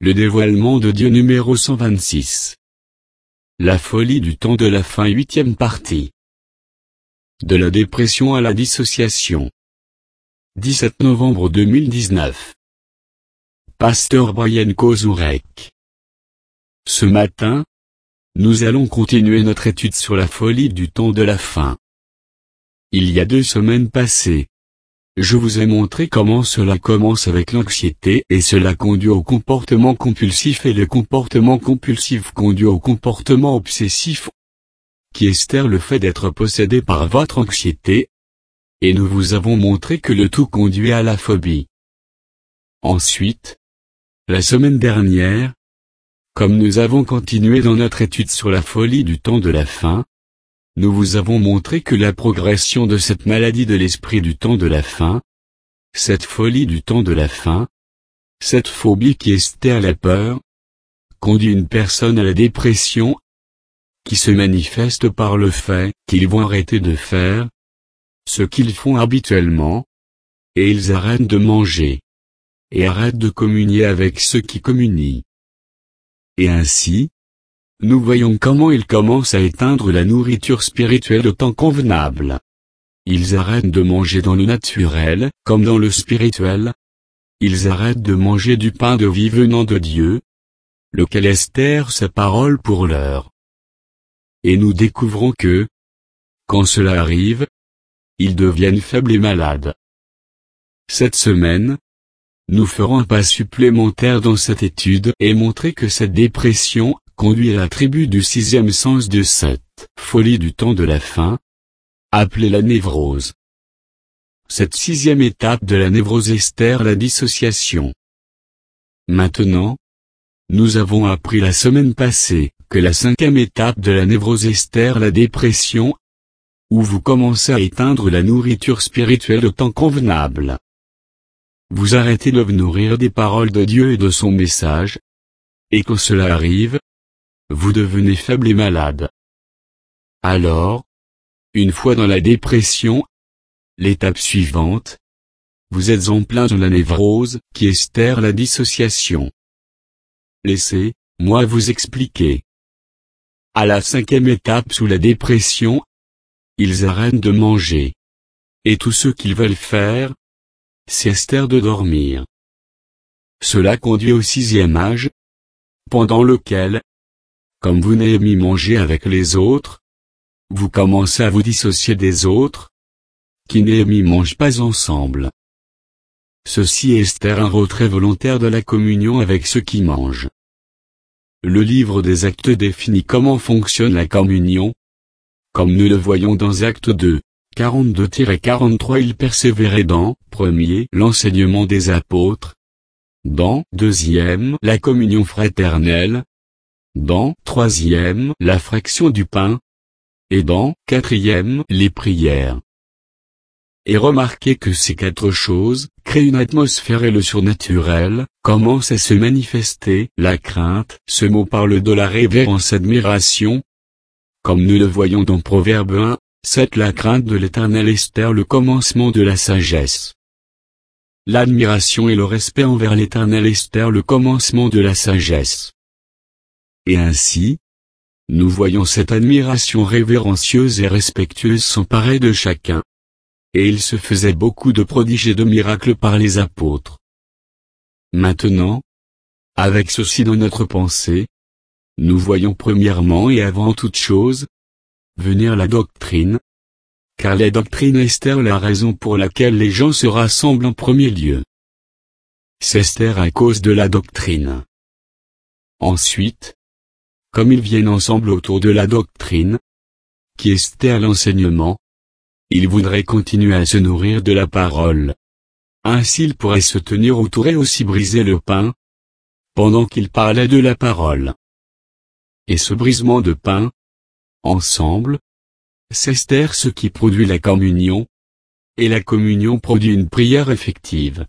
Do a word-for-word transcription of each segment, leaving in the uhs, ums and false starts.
Le dévoilement de Dieu numéro cent vingt-six. La folie du temps de la fin huitième partie. De la dépression à la dissociation. dix-sept novembre deux mille dix-neuf. Pasteur Brian Kozurek. Ce matin, nous allons continuer notre étude sur la folie du temps de la fin. Il y a deux semaines passées, je vous ai montré comment cela commence avec l'anxiété et cela conduit au comportement compulsif et le comportement compulsif conduit au comportement obsessif, qui est le fait d'être possédé par votre anxiété, et nous vous avons montré que le tout conduit à la phobie. Ensuite, la semaine dernière, comme nous avons continué dans notre étude sur la folie du temps de la fin, nous vous avons montré que la progression de cette maladie de l'esprit du temps de la fin, cette folie du temps de la fin, cette phobie qui est la peur, conduit une personne à la dépression, qui se manifeste par le fait qu'ils vont arrêter de faire ce qu'ils font habituellement, et ils arrêtent de manger, et arrêtent de communier avec ceux qui communient. Et ainsi, nous voyons comment ils commencent à éteindre la nourriture spirituelle au temps convenable. Ils arrêtent de manger dans le naturel, comme dans le spirituel. Ils arrêtent de manger du pain de vie venant de Dieu, lequel est sa parole pour l'heure. Et nous découvrons que, quand cela arrive, ils deviennent faibles et malades. Cette semaine, nous ferons un pas supplémentaire dans cette étude et montrer que cette dépression conduit à la tribu du sixième sens de cette folie du temps de la fin, appelée la névrose. Cette sixième étape de la névrose est la dissociation. Maintenant, nous avons appris la semaine passée que la cinquième étape de la névrose est la dépression, où vous commencez à éteindre la nourriture spirituelle au temps convenable. Vous arrêtez de vous nourrir des paroles de Dieu et de son message, et quand cela arrive, vous devenez faible et malade. Alors, une fois dans la dépression, l'étape suivante, vous êtes en plein dans la névrose, qui est la dissociation. Laissez-moi vous expliquer. À la cinquième étape sous la dépression, ils arrêtent de manger. Et tout ce qu'ils veulent faire, c'est de dormir. Cela conduit au sixième âge, pendant lequel, comme vous n'aimez manger avec les autres, vous commencez à vous dissocier des autres, qui n'aiment mangent pas ensemble. Ceci est un retrait volontaire de la communion avec ceux qui mangent. Le livre des Actes définit comment fonctionne la communion. Comme nous le voyons dans Actes deux, quarante-deux à quarante-trois, il persévérait dans, premier, l'enseignement des apôtres, dans, deuxième, la communion fraternelle, dans, troisième, la fraction du pain, et dans, quatrième, les prières. Et remarquez que ces quatre choses créent une atmosphère et le surnaturel commence à se manifester. La crainte, ce mot parle de la révérence admiration. Comme nous le voyons dans Proverbe un, sept, la crainte de l'Éternel est le commencement de la sagesse. L'admiration et le respect envers l'Éternel est le commencement de la sagesse. Et ainsi, nous voyons cette admiration révérencieuse et respectueuse s'emparer de chacun. Et il se faisait beaucoup de prodiges et de miracles par les apôtres. Maintenant, avec ceci dans notre pensée, nous voyons premièrement et avant toute chose, venir la doctrine, car la doctrine est la raison pour laquelle les gens se rassemblent en premier lieu. C'est à cause de la doctrine. Ensuite, comme ils viennent ensemble autour de la doctrine, qui est à l'enseignement, ils voudraient continuer à se nourrir de la parole. Ainsi ils pourraient se tenir autour et aussi briser le pain, pendant qu'ils parlaient de la parole. Et ce brisement de pain, ensemble, c'est ce qui produit la communion, et la communion produit une prière effective.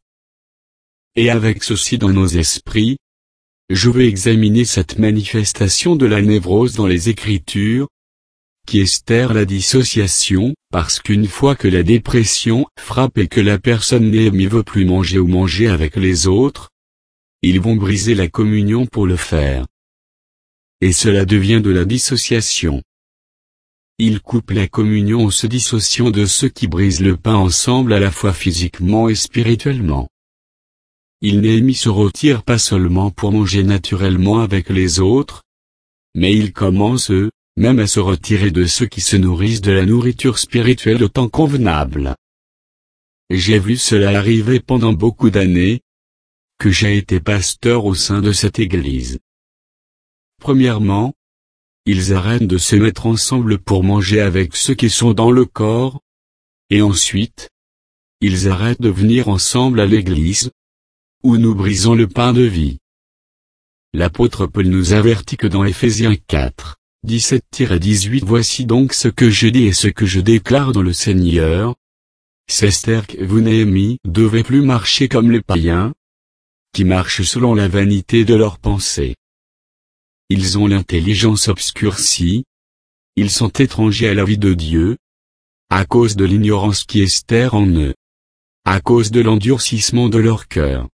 Et avec ceci dans nos esprits, je veux examiner cette manifestation de la névrose dans les Écritures, qui est la dissociation, parce qu'une fois que la dépression frappe et que la personne n'aime veut plus manger ou manger avec les autres, ils vont briser la communion pour le faire. Et cela devient de la dissociation. Ils coupent la communion en se dissociant de ceux qui brisent le pain ensemble à la fois physiquement et spirituellement. Il Néhémie se retire pas seulement pour manger naturellement avec les autres, mais il commence eux, même à se retirer de ceux qui se nourrissent de la nourriture spirituelle au temps convenable. J'ai vu cela arriver pendant beaucoup d'années, que j'ai été pasteur au sein de cette église. Premièrement, ils arrêtent de se mettre ensemble pour manger avec ceux qui sont dans le corps, et ensuite, ils arrêtent de venir ensemble à l'église, où nous brisons le pain de vie. L'apôtre Paul nous avertit que dans Éphésiens quatre, dix-sept à dix-huit, voici donc ce que je dis et ce que je déclare dans le Seigneur. C'est que vous Néhémie devez plus marcher comme les païens, qui marchent selon la vanité de leurs pensées. Ils ont l'intelligence obscurcie, ils sont étrangers à la vie de Dieu, à cause de l'ignorance qui est en eux, à cause de l'endurcissement de leur cœur.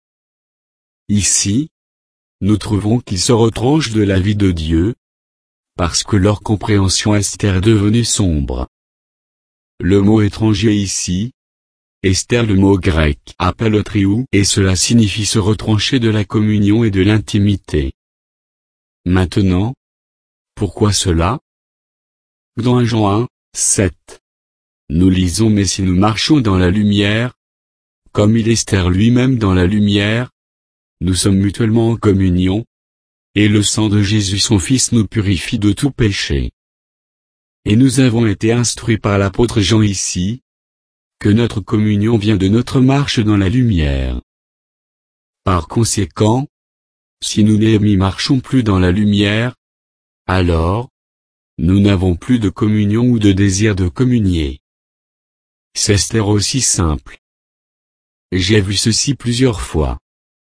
Ici, nous trouvons qu'ils se retranchent de la vie de Dieu, parce que leur compréhension est devenue sombre. Le mot étranger ici, Esther, le mot grec apallotriou, et cela signifie se retrancher de la communion et de l'intimité. Maintenant, pourquoi cela? Dans un Jean un, sept. Nous lisons mais si nous marchons dans la lumière, comme il est Esther lui-même dans la lumière, nous sommes mutuellement en communion, et le sang de Jésus son Fils nous purifie de tout péché. Et nous avons été instruits par l'apôtre Jean ici, que notre communion vient de notre marche dans la lumière. Par conséquent, si nous Néhémie marchons plus dans la lumière, alors, nous n'avons plus de communion ou de désir de communier. C'est aussi simple. J'ai vu ceci plusieurs fois.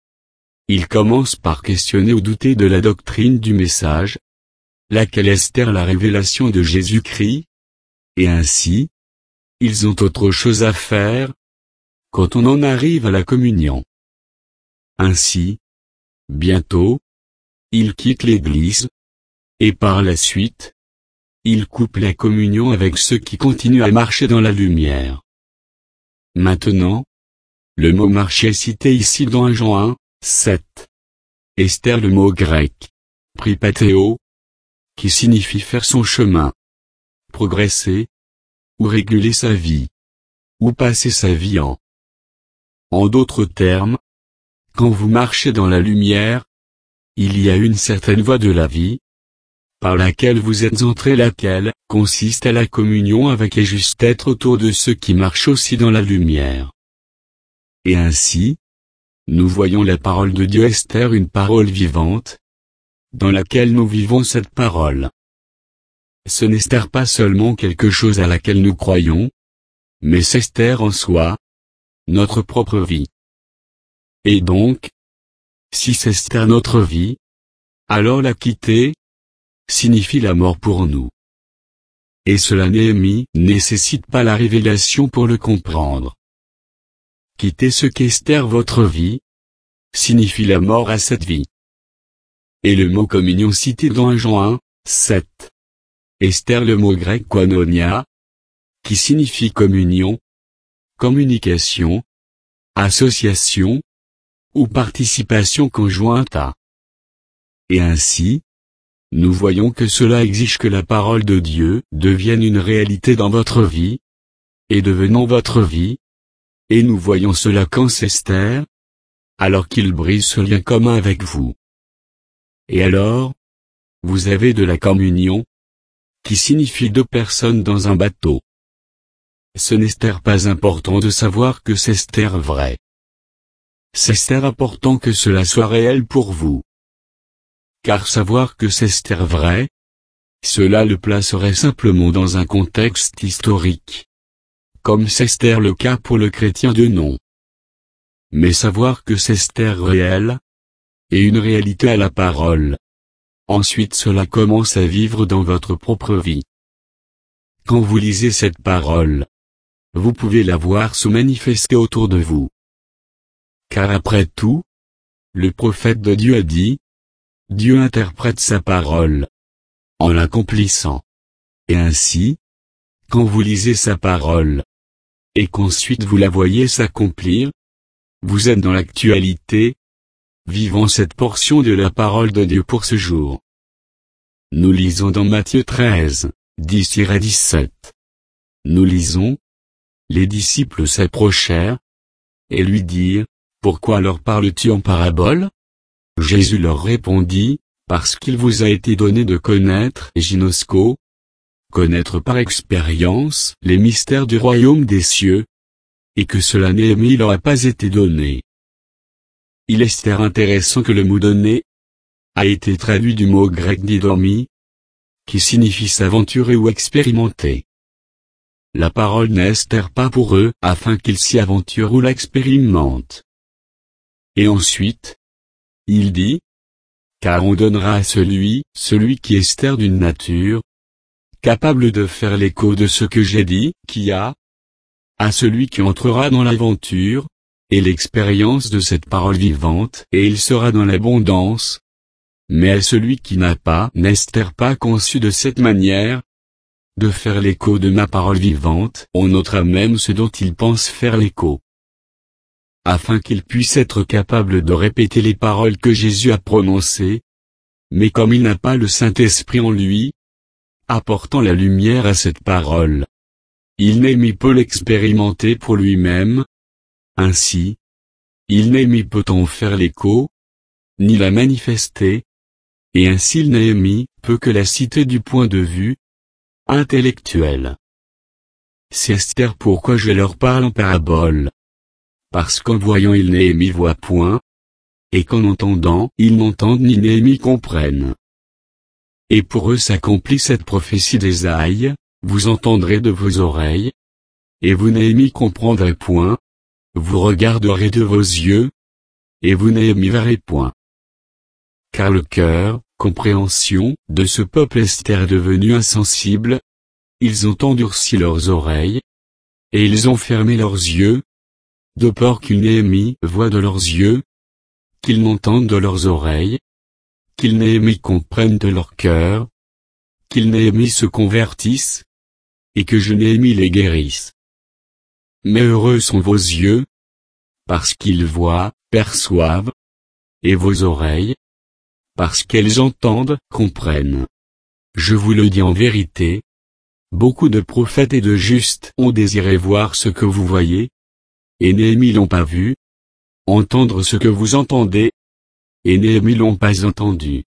Il commence par questionner ou douter de la doctrine du message, laquelle est la révélation de Jésus-Christ, et ainsi, ils ont autre chose à faire, quand on en arrive à la communion. Ainsi, bientôt, ils quittent l'Église, et par la suite, ils coupent la communion avec ceux qui continuent à marcher dans la lumière. Maintenant, le mot marcher est cité ici dans un Jean un, sept. Esther, le mot grec, pripatéo, qui signifie faire son chemin, progresser, ou réguler sa vie, ou passer sa vie en. En d'autres termes, quand vous marchez dans la lumière, il y a une certaine voie de la vie, par laquelle vous êtes entrés, laquelle consiste à la communion avec et juste être autour de ceux qui marchent aussi dans la lumière. Et ainsi, nous voyons la parole de Dieu Esther, une parole vivante, dans laquelle nous vivons cette parole. Ce n'est pas seulement quelque chose à laquelle nous croyons, mais c'est Esther en soi, notre propre vie. Et donc, si c'est Esther notre vie, alors la quitter, signifie la mort pour nous. Et cela Néhémie nécessite pas la révélation pour le comprendre. Quitter ce qu'Esther votre vie, signifie la mort à cette vie. Et le mot communion cité dans un Jean un, sept. Esther, le mot grec koinonia, qui signifie communion, communication, association, ou participation conjointe à. Et ainsi, nous voyons que cela exige que la parole de Dieu devienne une réalité dans votre vie, et devenant votre vie, et nous voyons cela quand c'est Esther, alors qu'il brise ce lien commun avec vous. Et alors, vous avez de la communion, qui signifie deux personnes dans un bateau. Ce n'est pas important de savoir que c'est Esther vrai. C'est important que cela soit réel pour vous. Car savoir que c'est Esther vrai, cela le placerait simplement dans un contexte historique. Comme c'est Esther le cas pour le chrétien de nom. Mais savoir que c'est Esther réel, et une réalité à la parole. Ensuite cela commence à vivre dans votre propre vie. Quand vous lisez cette parole, vous pouvez la voir se manifester autour de vous. Car après tout, Le prophète de Dieu a dit, Dieu interprète sa parole en l'accomplissant. Et ainsi, quand vous lisez sa parole, et qu'ensuite vous la voyez s'accomplir, vous êtes dans l'actualité, vivant cette portion de la parole de Dieu pour ce jour. Nous lisons dans Matthieu treize, dix à dix-sept. Nous lisons, les disciples s'approchèrent, et lui dirent, pourquoi leur parles-tu en parabole? Jésus leur répondit, parce qu'il vous a été donné de connaître, ginosko, connaître par expérience, les mystères du royaume des cieux, et que cela Néhémie leur a pas été donné. Il est intéressant que le mot donné a été traduit du mot grec didomi, qui signifie s'aventurer ou expérimenter. La parole n'est pas pour eux, afin qu'ils s'y aventurent ou l'expérimentent. Et ensuite, il dit, car on donnera à celui, celui qui est d'une nature, capable de faire l'écho de ce que j'ai dit, qui a, à celui qui entrera dans l'aventure, et l'expérience de cette parole vivante, et il sera dans l'abondance. Mais à celui qui n'a pas, n'est pas conçu de cette manière, de faire l'écho de ma parole vivante, on notera même ce dont il pense faire l'écho. Afin qu'il puisse être capable de répéter les paroles que Jésus a prononcées, mais comme il n'a pas le Saint-Esprit en lui, apportant la lumière à cette parole, il Néhémie peut l'expérimenter pour lui-même. Ainsi, il Néhémie peut en faire l'écho, ni la manifester, et ainsi il Néhémie peut que la citer du point de vue intellectuel. C'est pourquoi je leur parle en parabole. Parce qu'en voyant il Néhémie voit point, et qu'en entendant ils n'entendent ni Néhémie comprennent. Et pour eux s'accomplit cette prophétie d'Ésaïe, vous entendrez de vos oreilles, et vous Néhémie comprendrez point, vous regarderez de vos yeux, et vous Néhémie verrez point. Car le cœur, compréhension, de ce peuple est devenu insensible, ils ont endurci leurs oreilles, et ils ont fermé leurs yeux, de peur qu'ils Néhémie voient de leurs yeux, qu'ils n'entendent de leurs oreilles, qu'ils Néhémie comprennent de leur cœur, qu'ils Néhémie se convertissent, et que je Néhémie les guérisse. Mais heureux sont vos yeux, parce qu'ils voient, perçoivent, et vos oreilles, parce qu'elles entendent, comprennent. Je vous le dis en vérité, beaucoup de prophètes et de justes ont désiré voir ce que vous voyez, et Néhémie l'ont pas vu, entendre ce que vous entendez, et Néhémie l'ont pas entendu.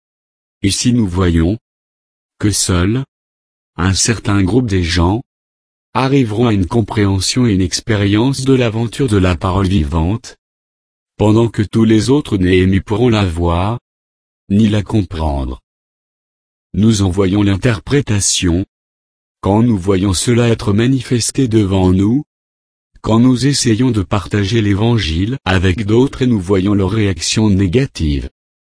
Ici nous voyons que seul un certain groupe des gens arriveront à une compréhension et une expérience de l'aventure de la parole vivante, pendant que tous les autres Néhémie pourront la voir, ni la comprendre. Nous en voyons l'interprétation, quand nous voyons cela être manifesté devant nous, quand nous essayons de partager l'Évangile avec d'autres et nous voyons leur réaction négative.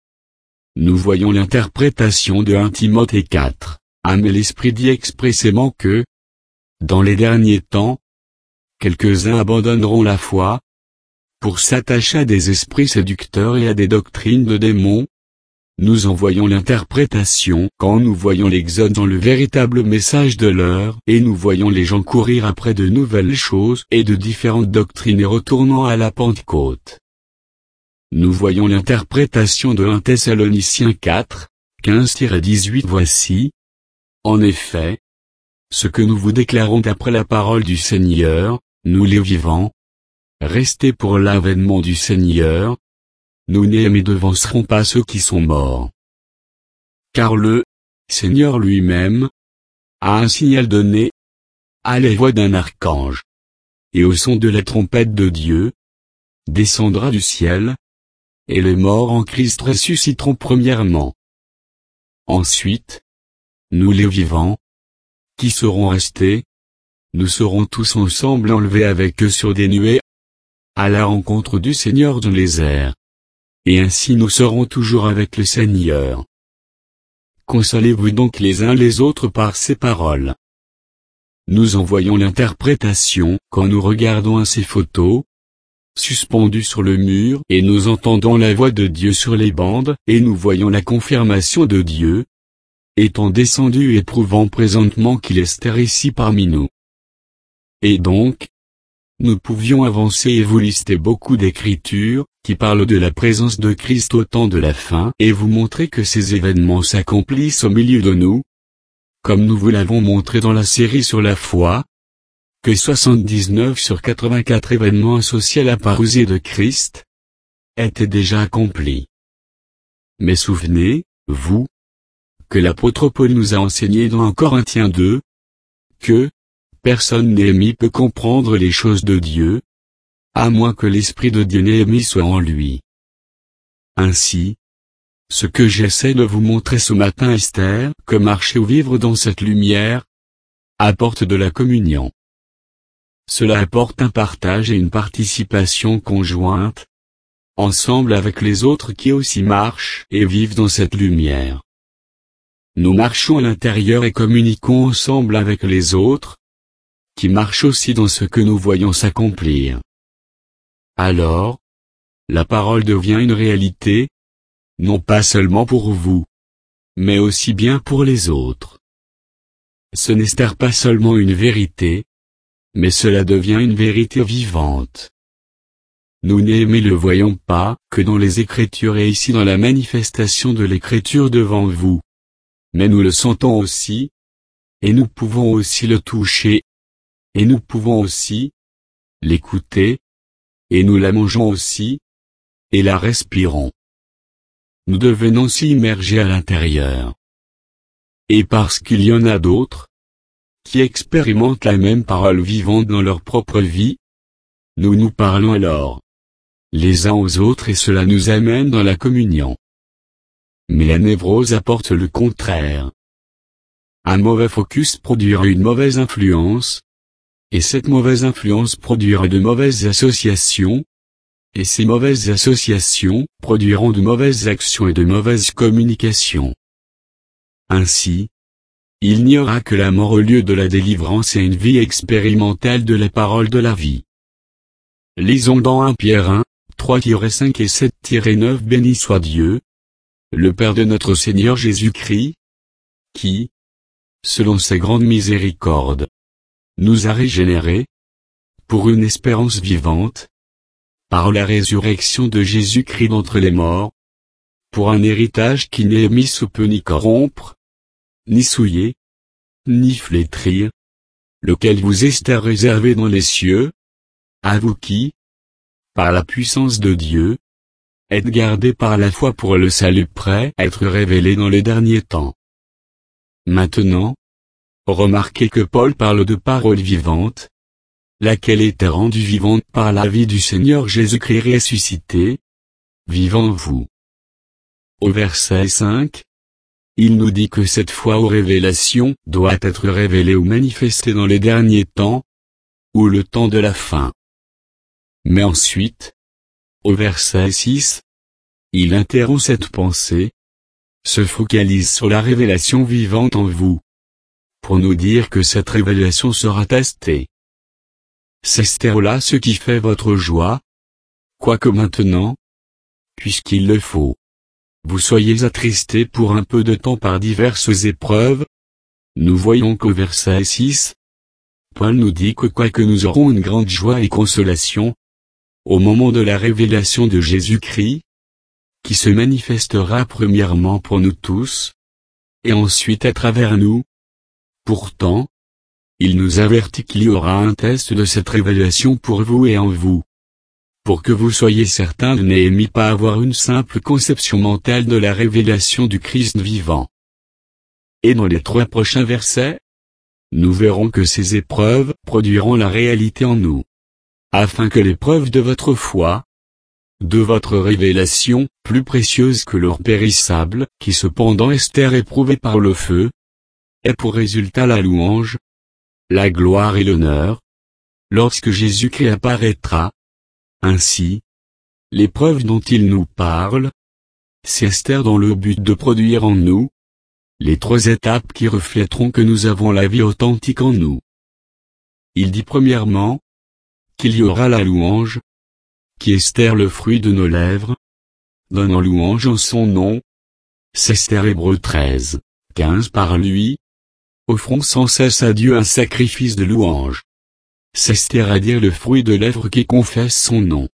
Nous voyons l'interprétation de un Timothée quatre, ah mais l'Esprit dit expressément que, dans les derniers temps, quelques-uns abandonneront la foi, pour s'attacher à des esprits séducteurs et à des doctrines de démons. Nous en voyons l'interprétation quand nous voyons l'Exode dans le véritable message de l'heure et nous voyons les gens courir après de nouvelles choses et de différentes doctrines et retournant à la Pentecôte. Nous voyons l'interprétation de un Thessaloniciens quatre, quinze à dix-huit. Voici, en effet, ce que nous vous déclarons d'après la parole du Seigneur, nous les vivants, restez pour l'avènement du Seigneur. Nous Néhémie devancerons pas ceux qui sont morts. Car le Seigneur lui-même a un signal donné à la voix d'un archange, et au son de la trompette de Dieu, descendra du ciel, et les morts en Christ ressusciteront premièrement. Ensuite, nous les vivants, qui serons restés, nous serons tous ensemble enlevés avec eux sur des nuées, à la rencontre du Seigneur dans les airs. Et ainsi nous serons toujours avec le Seigneur. Consolez-vous donc les uns les autres par ces paroles. Nous en voyons l'interprétation quand nous regardons à ces photos, suspendu sur le mur, et nous entendons la voix de Dieu sur les bandes, et nous voyons la confirmation de Dieu, étant descendu et prouvant présentement qu'il est ici parmi nous. Et donc, nous pouvions avancer et vous lister beaucoup d'écritures, qui parlent de la présence de Christ au temps de la fin, et vous montrer que ces événements s'accomplissent au milieu de nous, comme nous vous l'avons montré dans la série sur la foi, que soixante-dix-neuf sur quatre-vingt-quatre événements associés à la parousie de Christ étaient déjà accomplis. Mais souvenez, vous, que l'apôtre Paul nous a enseigné dans un Corinthiens deux, que personne Néhémie peut comprendre les choses de Dieu, à moins que l'Esprit de Dieu Néhémie soit en lui. Ainsi, ce que j'essaie de vous montrer ce matin Esther, que marcher ou vivre dans cette lumière, apporte de la communion. Cela apporte un partage et une participation conjointe, ensemble avec les autres qui aussi marchent et vivent dans cette lumière. Nous marchons à l'intérieur et communiquons ensemble avec les autres, qui marchent aussi dans ce que nous voyons s'accomplir. Alors, la parole devient une réalité, non pas seulement pour vous, mais aussi bien pour les autres. Ce n'est pas seulement une vérité, mais cela devient une vérité vivante. Nous Néhémie le voyons pas que dans les Écritures et ici dans la manifestation de l'Écriture devant vous. Mais nous le sentons aussi, et nous pouvons aussi le toucher, et nous pouvons aussi l'écouter, et nous la mangeons aussi, et la respirons. Nous devenons si immergés à l'intérieur. Et parce qu'il y en a d'autres, qui expérimentent la même parole vivante dans leur propre vie, nous nous parlons alors, les uns aux autres et cela nous amène dans la communion. Mais la névrose apporte le contraire. Un mauvais focus produira une mauvaise influence, et cette mauvaise influence produira de mauvaises associations, et ces mauvaises associations produiront de mauvaises actions et de mauvaises communications. Ainsi, il n'y aura que la mort au lieu de la délivrance et une vie expérimentale de la parole de la vie. Lisons dans un Pierre un, trois cinq et sept neuf. Béni soit Dieu, le Père de notre Seigneur Jésus-Christ, qui, selon sa grande miséricorde, nous a régénérés, pour une espérance vivante, par la résurrection de Jésus-Christ d'entre les morts, pour un héritage qui n'est mis sous peut ni corrompre, ni souiller, ni flétrir, lequel vous est réservé dans les cieux, à vous qui, par la puissance de Dieu, êtes gardés par la foi pour le salut prêt à être révélé dans les derniers temps. Maintenant, remarquez que Paul parle de parole vivante, laquelle était rendue vivante par la vie du Seigneur Jésus-Christ ressuscité, vivant en vous. Au verset cinq, il nous dit que cette foi aux révélations doit être révélée ou manifestée dans les derniers temps, ou le temps de la fin. Mais ensuite, au verset six, il interrompt cette pensée, se focalise sur la révélation vivante en vous, pour nous dire que cette révélation sera testée. C'est là ce qui fait votre joie, quoique maintenant, puisqu'il le faut, vous soyez attristés pour un peu de temps par diverses épreuves. Nous voyons qu'au verset six, Paul nous dit que quoique nous aurons une grande joie et consolation, au moment de la révélation de Jésus-Christ, qui se manifestera premièrement pour nous tous, et ensuite à travers nous. Pourtant, il nous avertit qu'il y aura un test de cette révélation pour vous et en vous, pour que vous soyez certains de n'aimer pas avoir une simple conception mentale de la révélation du Christ vivant. Et dans les trois prochains versets, nous verrons que ces épreuves produiront la réalité en nous, afin que l'épreuve de votre foi, de votre révélation, plus précieuse que l'or périssable, qui cependant est éprouvée par le feu, ait pour résultat la louange, la gloire et l'honneur, lorsque Jésus-Christ apparaîtra. Ainsi, l'épreuve dont il nous parle, c'est dans le but de produire en nous les trois étapes qui reflèteront que nous avons la vie authentique en nous. Il dit premièrement qu'il y aura la louange, qui Esther le fruit de nos lèvres, donnant louange en son nom. C'est Esther Hébreux treize, quinze par lui. Offrons sans cesse à Dieu un sacrifice de louange. C'est Esther à dire le fruit de lèvres qui confesse son nom.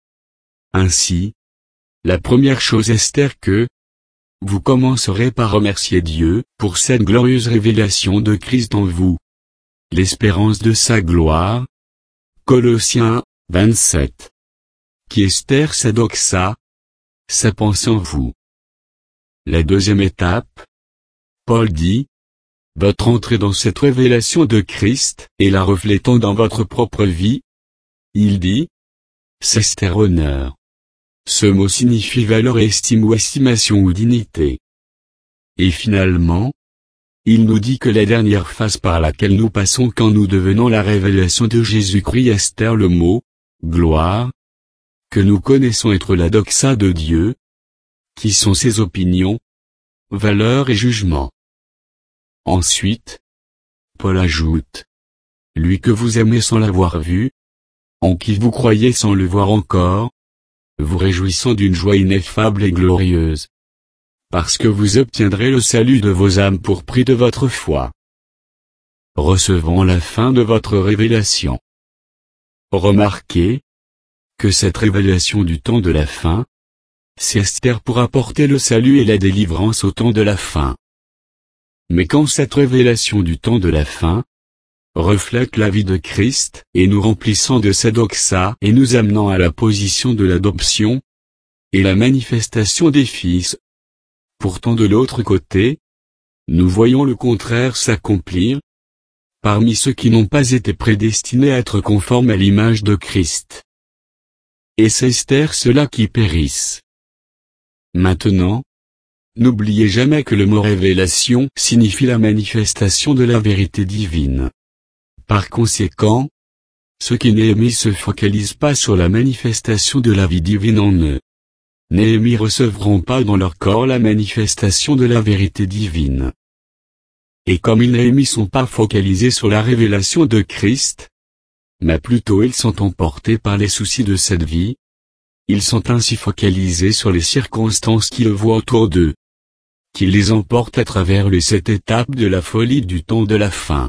Ainsi, la première chose Esther que vous commencerez par remercier Dieu pour cette glorieuse révélation de Christ en vous. L'espérance de sa gloire. Colossiens vingt-sept. Qui Esther sa doxa, sa pensée en vous. La deuxième étape. Paul dit, votre entrée dans cette révélation de Christ, et la reflétant dans votre propre vie. Il dit, c'est Esther honneur. Ce mot signifie valeur et estime ou estimation ou dignité. Et finalement, il nous dit que la dernière phase par laquelle nous passons quand nous devenons la révélation de Jésus-Christ Esther le mot, gloire, que nous connaissons être la doxa de Dieu, qui sont ses opinions, valeurs et jugements. Ensuite, Paul ajoute, lui que vous aimez sans l'avoir vu, en qui vous croyez sans le voir encore, vous réjouissant d'une joie ineffable et glorieuse. Parce que vous obtiendrez le salut de vos âmes pour prix de votre foi. Recevant la fin de votre révélation. Remarquez que cette révélation du temps de la fin, c'est Esther pour apporter le salut et la délivrance au temps de la fin. Mais quand cette révélation du temps de la fin reflète la vie de Christ, et nous remplissant de sa doxa et nous amenant à la position de l'adoption, et la manifestation des fils. Pourtant de l'autre côté, nous voyons le contraire s'accomplir, parmi ceux qui n'ont pas été prédestinés à être conformes à l'image de Christ. Et c'est Esther ceux-là qui périssent. Maintenant, n'oubliez jamais que le mot révélation signifie la manifestation de la vérité divine. Par conséquent, ceux qui Néhémie se focalisent pas sur la manifestation de la vie divine en eux. Néhémie recevront pas dans leur corps la manifestation de la vérité divine. Et comme ils Néhémie sont pas focalisés sur la révélation de Christ, mais plutôt ils sont emportés par les soucis de cette vie, ils sont ainsi focalisés sur les circonstances qu'ils voient autour d'eux, qui les emportent à travers les sept étapes de la folie du temps de la fin.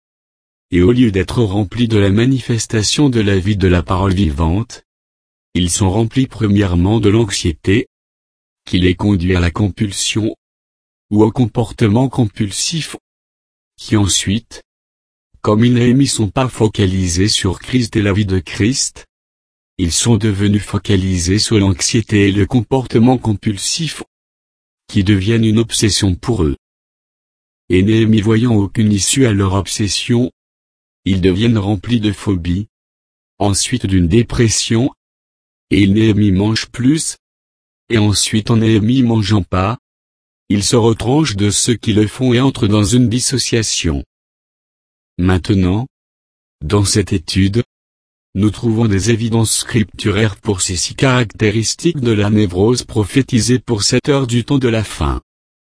Et au lieu d'être remplis de la manifestation de la vie de la parole vivante, ils sont remplis premièrement de l'anxiété, qui les conduit à la compulsion, ou au comportement compulsif, qui ensuite, comme ils Néhémie sont pas focalisés sur Christ et la vie de Christ, ils sont devenus focalisés sur l'anxiété et le comportement compulsif, qui deviennent une obsession pour eux. Et Néhémie voyant aucune issue à leur obsession, ils deviennent remplis de phobie, ensuite d'une dépression, et Néhémie mange plus, et ensuite en Néhémie mangeant pas, ils se retranchent de ceux qui le font et entrent dans une dissociation. Maintenant, dans cette étude, nous trouvons des évidences scripturaires pour ces six caractéristiques de la névrose prophétisée pour cette heure du temps de la fin.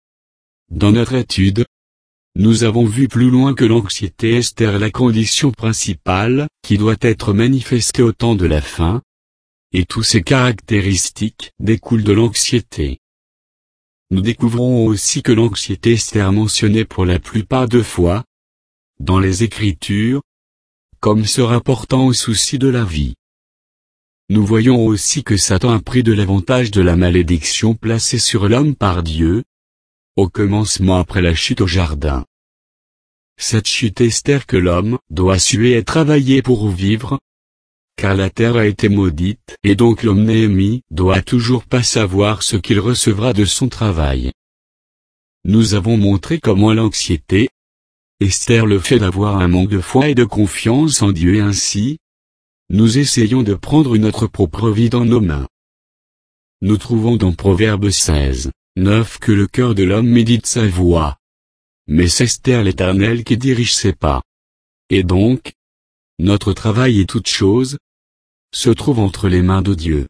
Dans notre étude, nous avons vu plus loin que l'anxiété Esther est la condition principale qui doit être manifestée au temps de la fin, et toutes ces caractéristiques découlent de l'anxiété. Nous découvrons aussi que l'anxiété Esther mentionnée pour la plupart de fois, dans les Écritures, comme se rapportant aux soucis de la vie. Nous voyons aussi que Satan a pris de l'avantage de la malédiction placée sur l'homme par Dieu, au commencement après la chute au jardin. Cette chute Esther que l'homme doit suer et travailler pour vivre, car la terre a été maudite, et donc l'homme Néhémie doit toujours pas savoir ce qu'il recevra de son travail. Nous avons montré comment l'anxiété, Esther le fait d'avoir un manque de foi et de confiance en Dieu et ainsi, nous essayons de prendre notre propre vie dans nos mains. Nous trouvons dans Proverbe seize, neuf que le cœur de l'homme médite sa voie. Mais c'est Esther l'Éternel qui dirige ses pas. Et donc, notre travail et toute chose, se trouve entre les mains de Dieu.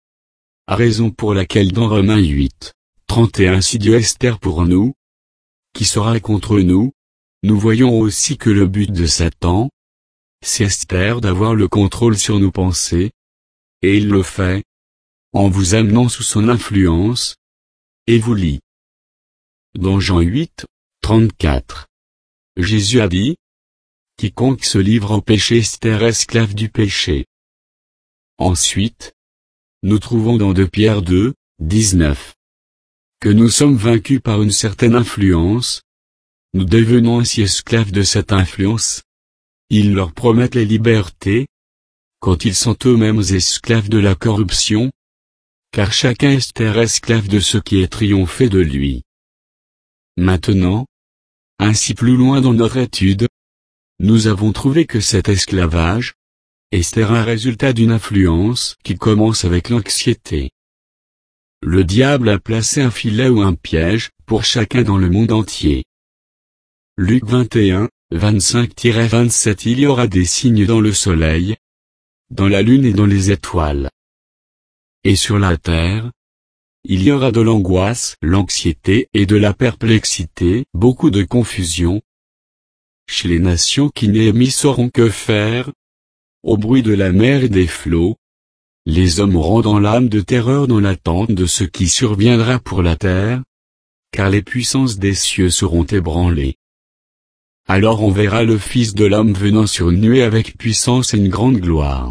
À raison pour laquelle dans Romains huit, trente et un si Dieu Esther pour nous, qui sera contre nous, nous voyons aussi que le but de Satan, c'est Esther d'avoir le contrôle sur nos pensées, et il le fait, en vous amenant sous son influence, et vous lie. Dans Jean huit, trente-quatre, Jésus a dit, « Quiconque se livre au péché est esclave du péché. » Ensuite, nous trouvons dans deux Pierre deux, dix-neuf, que nous sommes vaincus par une certaine influence, nous devenons ainsi esclaves de cette influence. Ils leur promettent la liberté, quand ils sont eux-mêmes esclaves de la corruption, car chacun est esclave de ce qui est triomphé de lui. Maintenant, ainsi plus loin dans notre étude, nous avons trouvé que cet esclavage est un résultat d'une influence qui commence avec l'anxiété. Le diable a placé un filet ou un piège pour chacun dans le monde entier. Luc vingt et un, vingt-cinq à vingt-sept Il y aura des signes dans le soleil, dans la lune et dans les étoiles. Et sur la terre, il y aura de l'angoisse, l'anxiété et de la perplexité, beaucoup de confusion. Chez les nations qui Néhémie sauront que faire. Au bruit de la mer et des flots, les hommes auront dans l'âme de terreur dans l'attente de ce qui surviendra pour la terre, car les puissances des cieux seront ébranlées. Alors on verra le Fils de l'homme venant sur une nuée avec puissance et une grande gloire.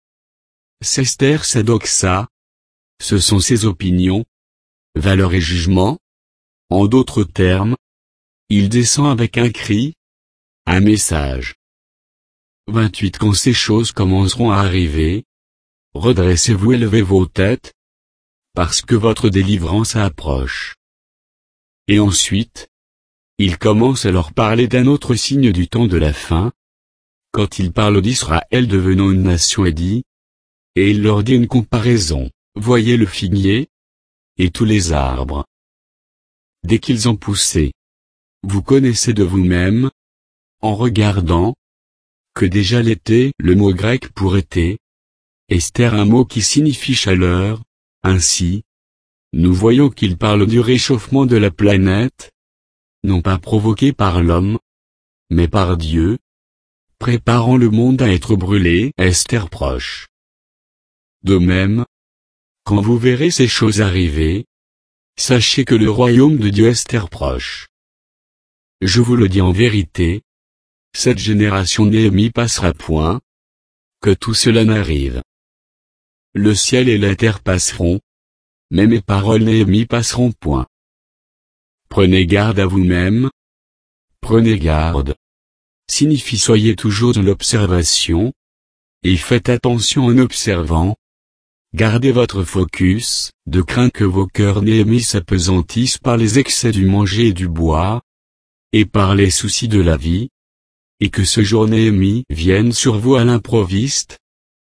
Sester Sadoxa, ce sont ses opinions, valeurs et jugements. En d'autres termes, il descend avec un cri, un message. vingt-huit Quand ces choses commenceront à arriver, redressez-vous et levez vos têtes, parce que votre délivrance approche. Et ensuite, il commence à leur parler d'un autre signe du temps de la fin, quand il parle d'Israël devenant une nation et dit, et il leur dit une comparaison, voyez le figuier, et tous les arbres. Dès qu'ils ont poussé, vous connaissez de vous-même, en regardant, que déjà l'été, le mot grec pour été, est un mot qui signifie chaleur. Ainsi, nous voyons qu'il parle du réchauffement de la planète, non pas provoqué par l'homme, mais par Dieu, préparant le monde à être brûlé, Esther proche. De même, quand vous verrez ces choses arriver, sachez que le royaume de Dieu est proche. Je vous le dis en vérité, cette génération Néhémie passera point, que tout cela n'arrive. Le ciel et la terre passeront, mais mes paroles Néhémie passeront point. Prenez garde à vous-même. Prenez garde. Signifie soyez toujours dans l'observation, et faites attention en observant. Gardez votre focus, de crainte que vos cœurs Néhémie s'apesantissent par les excès du manger et du boire, et par les soucis de la vie, et que ce jour Néhémie vienne sur vous à l'improviste,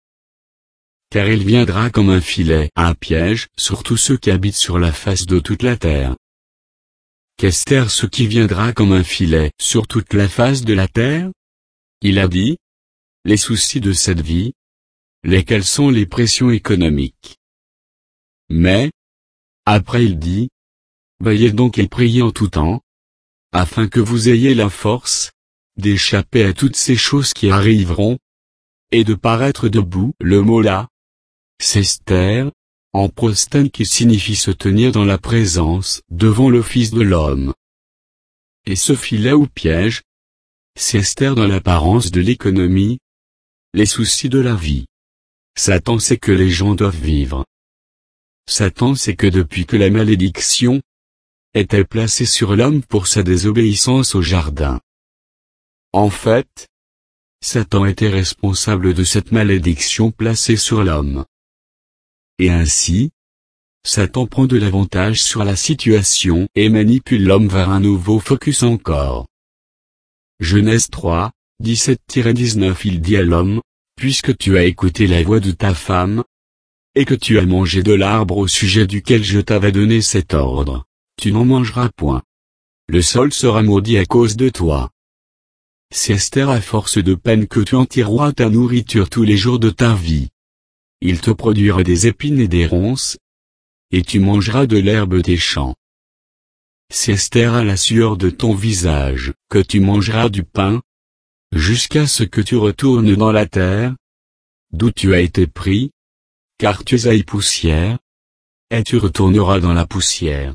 car il viendra comme un filet, un piège, sur tous ceux qui habitent sur la face de toute la terre. Qu'est-ce ce qui viendra comme un filet, sur toute la face de la terre? Il a dit, les soucis de cette vie, lesquels sont les pressions économiques. Mais, après il dit, veillez donc et priez en tout temps, afin que vous ayez la force, d'échapper à toutes ces choses qui arriveront, et de paraître debout. Le mot là, Sester, en prostane qui signifie se tenir dans la présence, devant le Fils de l'homme. Et ce filet ou piège, Sester dans l'apparence de l'économie, les soucis de la vie. Satan sait que les gens doivent vivre. Satan sait que depuis que la malédiction était placée sur l'homme pour sa désobéissance au jardin. En fait, Satan était responsable de cette malédiction placée sur l'homme. Et ainsi, Satan prend de l'avantage sur la situation et manipule l'homme vers un nouveau focus encore. Genèse trois, dix-sept à dix-neuf Il dit à l'homme, puisque tu as écouté la voix de ta femme, et que tu as mangé de l'arbre au sujet duquel je t'avais donné cet ordre, tu n'en mangeras point. Le sol sera maudit à cause de toi. C'est Esther à force de peine que tu en tireras ta nourriture tous les jours de ta vie. Il te produira des épines et des ronces, et tu mangeras de l'herbe des champs. C'est Esther à la sueur de ton visage, que tu mangeras du pain, jusqu'à ce que tu retournes dans la terre, d'où tu as été pris, car tu es poussière, et tu retourneras dans la poussière.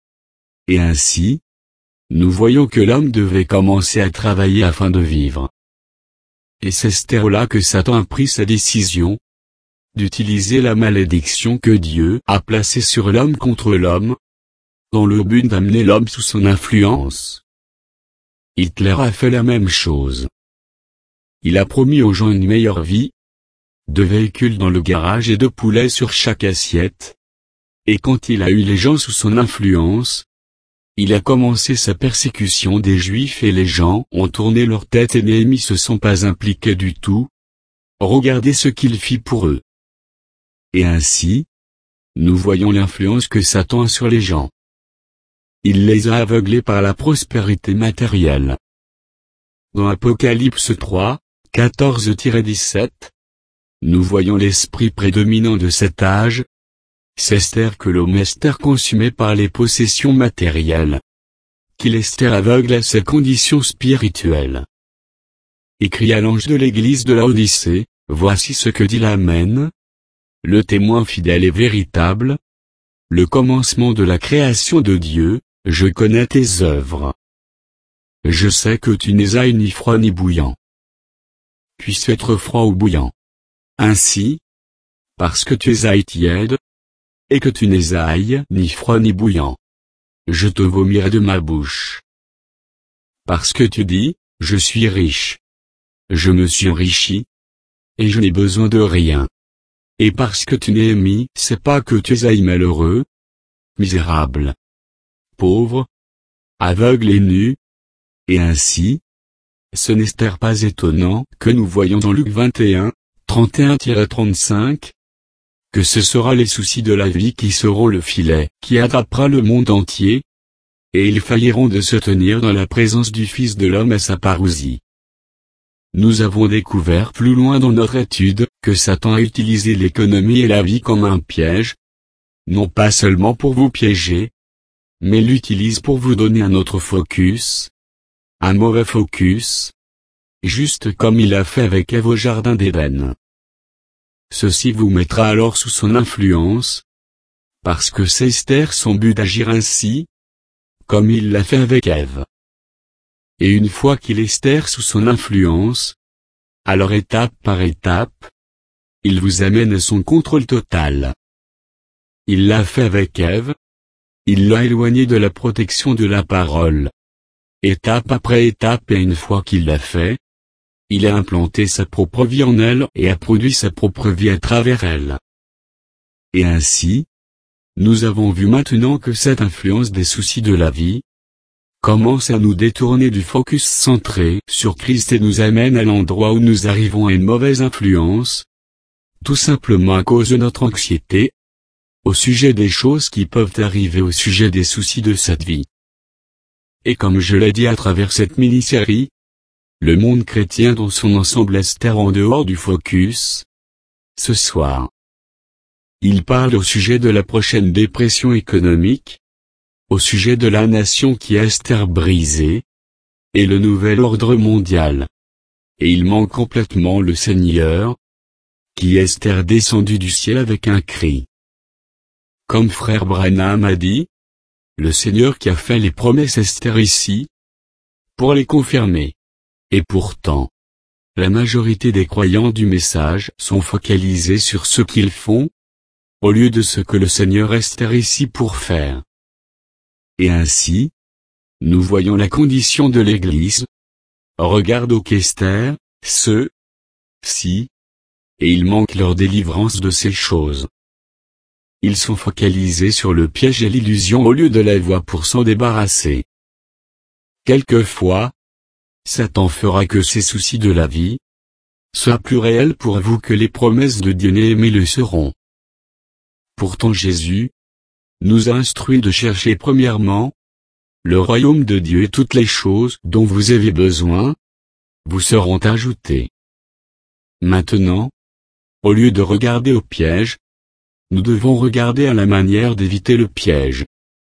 Et ainsi, nous voyons que l'homme devait commencer à travailler afin de vivre. Et c'est ce terreau-là que Satan a pris sa décision d'utiliser la malédiction que Dieu a placée sur l'homme contre l'homme, dans le but d'amener l'homme sous son influence. Hitler a fait la même chose. Il a promis aux gens une meilleure vie, de véhicules dans le garage et de poulets sur chaque assiette. Et quand il a eu les gens sous son influence, il a commencé sa persécution des Juifs et les gens ont tourné leur tête et Néhémie se sont pas impliqués du tout. Regardez ce qu'il fit pour eux. Et ainsi, nous voyons l'influence que Satan a sur les gens. Il les a aveuglés par la prospérité matérielle. Dans Apocalypse trois, quatorze à dix-sept, nous voyons l'esprit prédominant de cet âge. C'est Esther que l'homme Esther consumé par les possessions matérielles. Qu'il Esther aveugle à ses conditions spirituelles. Écrit à l'ange de l'église de Laodicée, voici ce que dit l'Amen. Le témoin fidèle et véritable. Le commencement de la création de Dieu, je connais tes œuvres. Je sais que tu n'es ni froid ni bouillant. Puisse être froid ou bouillant. Ainsi, parce que tu es tiède, et que tu n'es ni froid ni bouillant, je te vomirai de ma bouche. Parce que tu dis, je suis riche. Je me suis enrichi, et je n'ai besoin de rien. Et parce que tu n'es mis, c'est pas que tu es malheureux, misérable, pauvre, aveugle et nu. Et ainsi, ce n'est pas étonnant que nous voyons dans Luc vingt et un, trente et un à trente-cinq, que ce sera les soucis de la vie qui seront le filet qui attrapera le monde entier, et ils failliront de se tenir dans la présence du Fils de l'homme à sa parousie. Nous avons découvert plus loin dans notre étude que Satan a utilisé l'économie et la vie comme un piège, non pas seulement pour vous piéger, mais l'utilise pour vous donner un autre focus, un mauvais focus, juste comme il a fait avec Ève au jardin d'Éden. Ceci vous mettra alors sous son influence, parce que c'est Esther son but d'agir ainsi, comme il l'a fait avec Ève. Et une fois qu'il est Esther sous son influence, alors étape par étape, il vous amène à son contrôle total. Il l'a fait avec Ève, il l'a éloigné de la protection de la parole. Étape après étape et une fois qu'il l'a fait, il a implanté sa propre vie en elle et a produit sa propre vie à travers elle. Et ainsi, nous avons vu maintenant que cette influence des soucis de la vie commence à nous détourner du focus centré sur Christ et nous amène à l'endroit où nous arrivons à une mauvaise influence, tout simplement à cause de notre anxiété, au sujet des choses qui peuvent arriver au sujet des soucis de cette vie. Et comme je l'ai dit à travers cette mini-série, le monde chrétien dans son ensemble est en dehors du focus. Ce soir, il parle au sujet de la prochaine dépression économique, au sujet de la nation qui est brisée, et le nouvel ordre mondial. Et il manque complètement le Seigneur, qui est descendu du ciel avec un cri. Comme frère Branham a dit, le Seigneur qui a fait les promesses Esther ici, pour les confirmer. Et pourtant, la majorité des croyants du message sont focalisés sur ce qu'ils font, au lieu de ce que le Seigneur est ici pour faire. Et ainsi, nous voyons la condition de l'Église. Regarde au Esther, ceux, ci, et ils manquent leur délivrance de ces choses. Ils sont focalisés sur le piège et l'illusion au lieu de la voie pour s'en débarrasser. Quelquefois, Satan fera que ces soucis de la vie soient plus réels pour vous que les promesses de Dieu Néhémie le seront. Pourtant Jésus nous a instruit de chercher premièrement le royaume de Dieu et toutes les choses dont vous avez besoin vous seront ajoutées. Maintenant, au lieu de regarder au piège, nous devons regarder à la manière d'éviter le piège.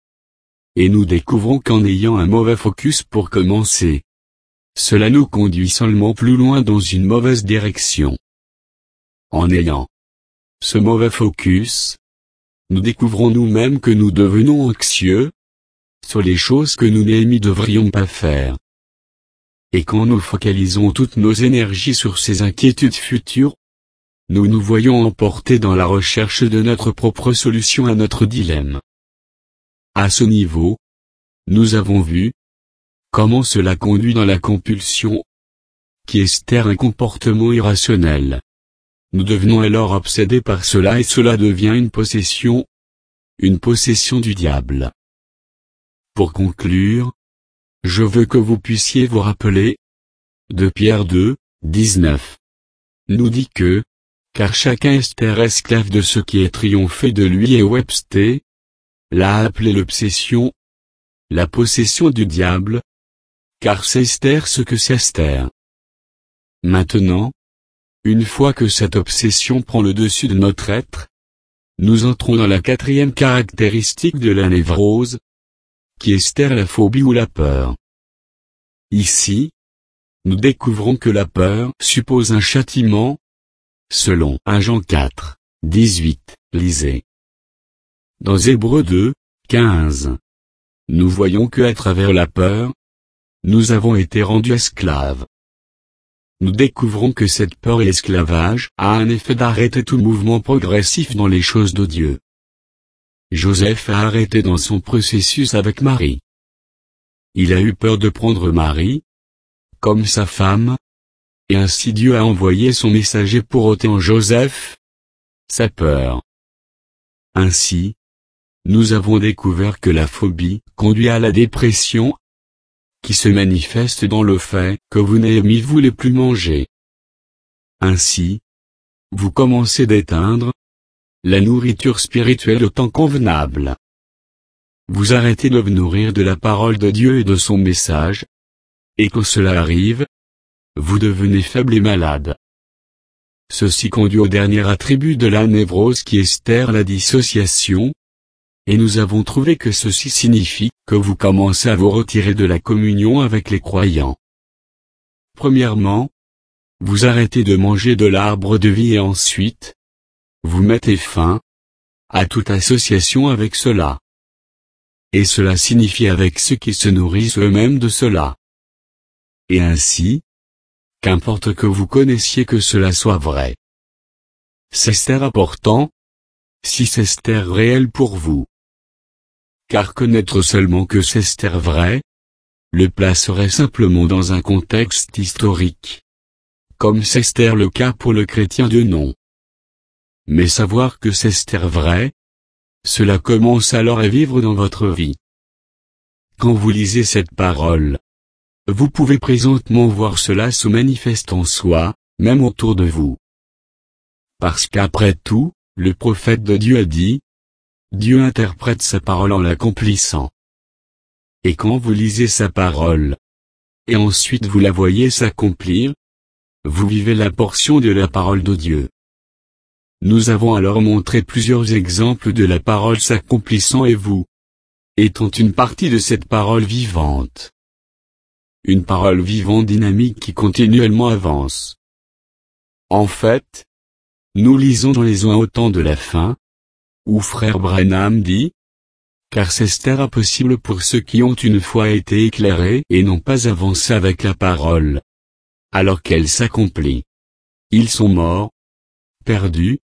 Et nous découvrons qu'en ayant un mauvais focus pour commencer, cela nous conduit seulement plus loin dans une mauvaise direction. En ayant ce mauvais focus, nous découvrons nous-mêmes que nous devenons anxieux sur les choses que nous n'y devrions pas faire. Et quand nous focalisons toutes nos énergies sur ces inquiétudes futures, nous nous voyons emportés dans la recherche de notre propre solution à notre dilemme. À ce niveau, nous avons vu comment cela conduit dans la compulsion, qui est un comportement irrationnel. Nous devenons alors obsédés par cela et cela devient une possession, une possession du diable. Pour conclure, je veux que vous puissiez vous rappeler, de Pierre deux, dix-neuf, nous dit que, car chacun est esclave de ce qui est triomphé de lui et Webster l'a appelé l'obsession, la possession du diable, car c'est ce que c'est. Maintenant, une fois que cette obsession prend le dessus de notre être, nous entrons dans la quatrième caractéristique de la névrose, qui est la phobie ou la peur. Ici, nous découvrons que la peur suppose un châtiment, selon un Jean quatre, dix-huit, lisez. Dans Hébreux deux, quinze, nous voyons que à travers la peur, nous avons été rendus esclaves. Nous découvrons que cette peur et l'esclavage a un effet d'arrêter tout mouvement progressif dans les choses de Dieu. Joseph a arrêté dans son processus avec Marie. Il a eu peur de prendre Marie comme sa femme, et ainsi Dieu a envoyé son messager pour ôter en Joseph sa peur. Ainsi, nous avons découvert que la phobie conduit à la dépression, qui se manifeste dans le fait que vous n'aimez voulez plus manger. Ainsi, vous commencez d'éteindre la nourriture spirituelle au temps convenable. Vous arrêtez de vous nourrir de la parole de Dieu et de son message, et quand cela arrive, vous devenez faible et malade. Ceci conduit au dernier attribut de la névrose qui est la dissociation, et nous avons trouvé que ceci signifie que vous commencez à vous retirer de la communion avec les croyants. Premièrement, vous arrêtez de manger de l'arbre de vie et ensuite, vous mettez fin à toute association avec cela. Et cela signifie avec ceux qui se nourrissent eux-mêmes de cela. Et ainsi, qu'importe que vous connaissiez que cela soit vrai. C'est important, si c'est réel pour vous. Car connaître seulement que c'est vrai, le placerait simplement dans un contexte historique. Comme c'est le cas pour le chrétien de nom. Mais savoir que c'est vrai, cela commence alors à vivre dans votre vie. Quand vous lisez cette parole, vous pouvez présentement voir cela se manifeste en soi, même autour de vous. Parce qu'après tout, le prophète de Dieu a dit, Dieu interprète sa parole en l'accomplissant. Et quand vous lisez sa parole, et ensuite vous la voyez s'accomplir, vous vivez la portion de la parole de Dieu. Nous avons alors montré plusieurs exemples de la parole s'accomplissant et vous, étant une partie de cette parole vivante. Une parole vivante dynamique qui continuellement avance. En fait, nous lisons dans les un au temps de la fin, où frère Branham dit, car c'est impossible pour ceux qui ont une fois été éclairés et n'ont pas avancé avec la parole, alors qu'elle s'accomplit. Ils sont morts, perdus.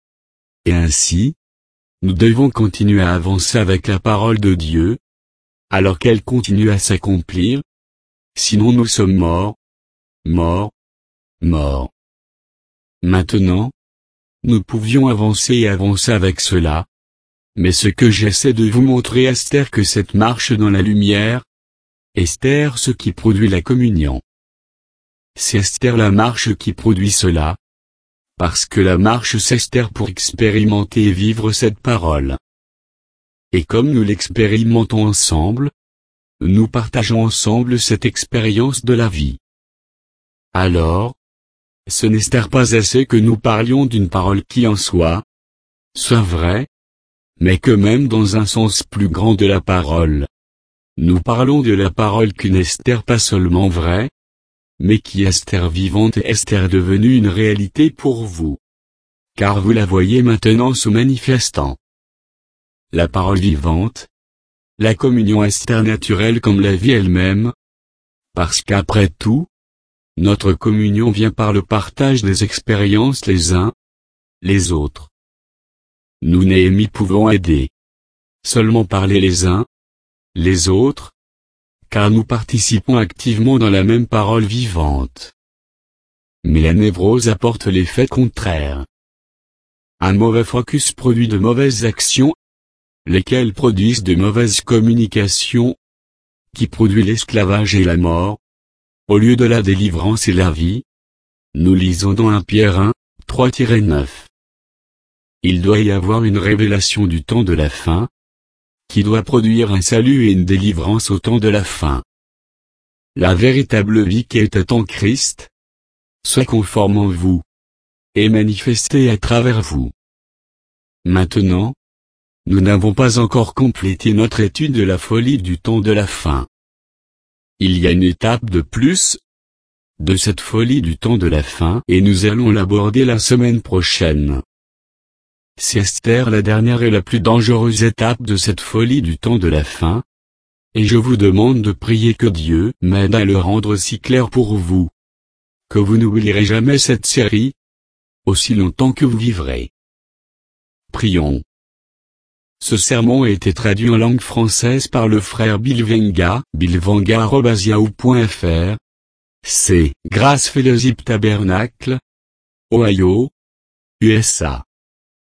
Et ainsi, nous devons continuer à avancer avec la parole de Dieu, alors qu'elle continue à s'accomplir, sinon nous sommes morts, morts, morts. Maintenant, nous pouvions avancer et avancer avec cela, mais ce que j'essaie de vous montrer est que cette marche dans la lumière, est ce qui produit la communion. C'est la marche qui produit cela, parce que la marche c'est pour expérimenter et vivre cette parole. Et comme nous l'expérimentons ensemble, nous partageons ensemble cette expérience de la vie. Alors, ce n'est pas assez que nous parlions d'une parole qui en soi soit vraie, mais que même dans un sens plus grand de la parole, nous parlons de la parole qui n'est pas seulement vraie, mais qui est vivante et est devenue une réalité pour vous. car vous la voyez maintenant se manifestant. La parole vivante, la communion externaturelle comme la vie elle-même, parce qu'après tout, notre communion vient par le partage des expériences les uns, les autres. Nous Néhémie pouvons aider, seulement parler les uns, les autres, car nous participons activement dans la même parole vivante. Mais la névrose apporte l'effet contraire. Un mauvais focus produit de mauvaises actions, lesquelles produisent de mauvaises communications, qui produit l'esclavage et la mort, au lieu de la délivrance et la vie. Nous lisons dans un Pierre un, trois neuf. Il doit y avoir une révélation du temps de la fin, qui doit produire un salut et une délivrance au temps de la fin. La véritable vie qui était en Christ, soit conforme en vous, et manifestée à travers vous. Maintenant, nous n'avons pas encore complété notre étude de la folie du temps de la fin. Il y a une étape de plus de cette folie du temps de la fin et nous allons l'aborder la semaine prochaine. C'est Esther la dernière et la plus dangereuse étape de cette folie du temps de la fin, et je vous demande de prier que Dieu m'aide à le rendre si clair pour vous, que vous n'oublierez jamais cette série, aussi longtemps que vous vivrez. Prions. Ce sermon a été traduit en langue française par le frère Bill Venga, billvenga arobase yahoo point fr. C'est Grace Fellowship Tabernacle, Ohio, U S A.